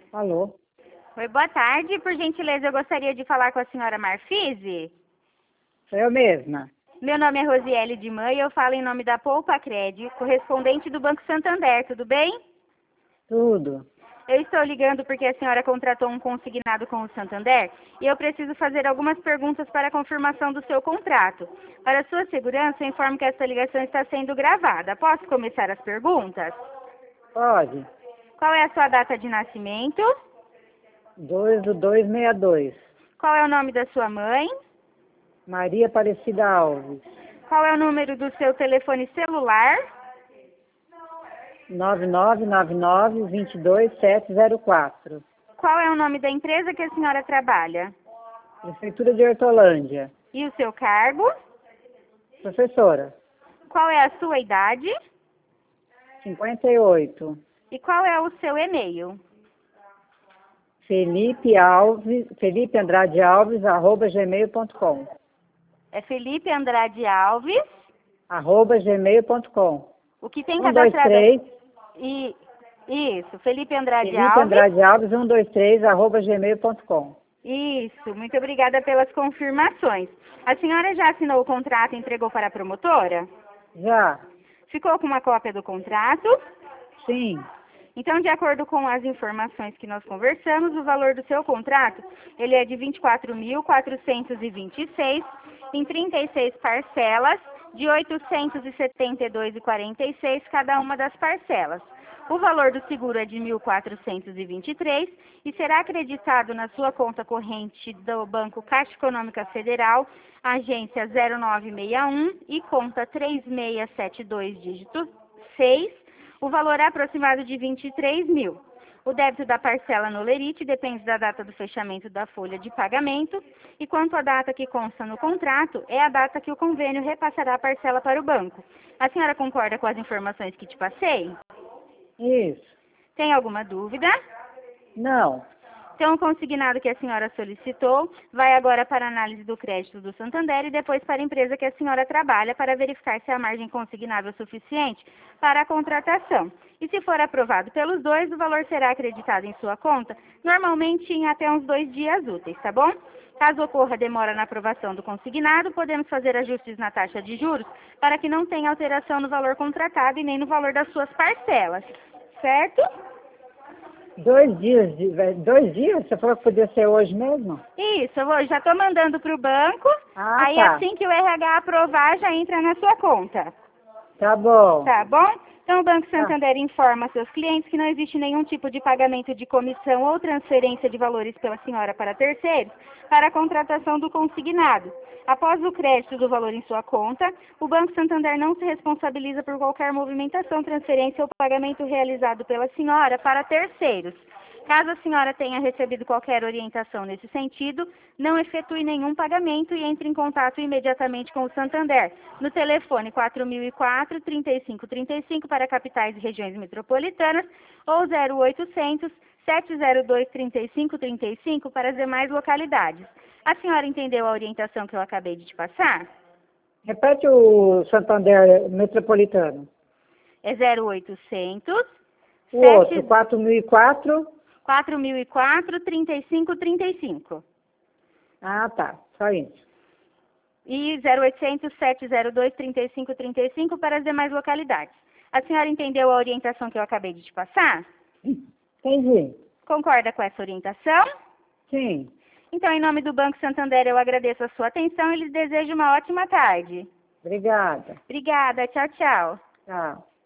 Alô? Oi, boa tarde. Por gentileza, eu gostaria de falar com a senhora Marfise. Sou eu mesma. Meu nome é Rosiele de Mãe e eu falo em nome da Poupa Cred, correspondente do Banco Santander, tudo bem? Tudo. Eu estou ligando porque a senhora contratou um consignado com o Santander e eu preciso fazer algumas perguntas para a confirmação do seu contrato. Para sua segurança, eu informo que esta ligação está sendo gravada. Posso começar as perguntas? Pode. Qual é a sua data de nascimento? 2/2/62. Qual é o nome da sua mãe? Maria Aparecida Alves. Qual é o número do seu telefone celular? 9999-22704. Qual é o nome da empresa que a senhora trabalha? Prefeitura de Hortolândia. E o seu cargo? Professora. Qual é a sua idade? 58. E qual é o seu e-mail? Felipe Andrade Alves, É Felipe Andrade Alves. @gmail.com. O que tem 1, 2, cadastrado... 3. Isso, Felipe Andrade Felipe Alves. Andrade Alves, 123, @gmail.com. Isso, muito obrigada pelas confirmações. A senhora já assinou o contrato e entregou para a promotora? Já? Ficou com uma cópia do contrato? Sim. Então, de acordo com as informações que nós conversamos, o valor do seu contrato, ele é de R$ 24.426 em 36 parcelas de R$ 872,46 cada uma das parcelas. O valor do seguro é de R$ 1.423 e será acreditado na sua conta corrente do Banco Caixa Econômica Federal, agência 0961 e conta 3672, dígito 6, o valor é aproximado de 23 mil. O débito da parcela no Lerite depende da data do fechamento da folha de pagamento e quanto à data que consta no contrato, é a data que o convênio repassará a parcela para o banco. A senhora concorda com as informações que te passei? Isso. Tem alguma dúvida? Não. Então, o consignado que a senhora solicitou vai agora para a análise do crédito do Santander e depois para a empresa que a senhora trabalha para verificar se a margem consignável é suficiente para a contratação. E se for aprovado pelos dois, o valor será acreditado em sua conta, normalmente em até uns 2 dias úteis, tá bom? Caso ocorra demora na aprovação do consignado, podemos fazer ajustes na taxa de juros para que não tenha alteração no valor contratado e nem no valor das suas parcelas, certo? 2 dias, 2 dias? Você falou que podia ser hoje mesmo? Isso, eu já estou mandando para o banco, aí Tá. assim que o RH aprovar, já entra na sua conta. Tá bom. Tá bom? Então, o Banco Santander informa seus clientes que não existe nenhum tipo de pagamento de comissão ou transferência de valores pela senhora para terceiros para a contratação do consignado. Após o crédito do valor em sua conta, o Banco Santander não se responsabiliza por qualquer movimentação, transferência ou pagamento realizado pela senhora para terceiros. Caso a senhora tenha recebido qualquer orientação nesse sentido, não efetue nenhum pagamento e entre em contato imediatamente com o Santander, no telefone 4004-3535 para capitais e regiões metropolitanas ou 0800 702 3535 para as demais localidades. A senhora entendeu a orientação que eu acabei de te passar? Repete o Santander Metropolitano. É 0800 O outro, 4004. 4004-3535. Tá. Só isso. E 0800 702 3535 para as demais localidades. A senhora entendeu a orientação que eu acabei de te passar? Entendi. Concorda com essa orientação? Sim. Então, em nome do Banco Santander, eu agradeço a sua atenção e lhes desejo uma ótima tarde. Obrigada. Obrigada. Tchau, tchau. Tchau.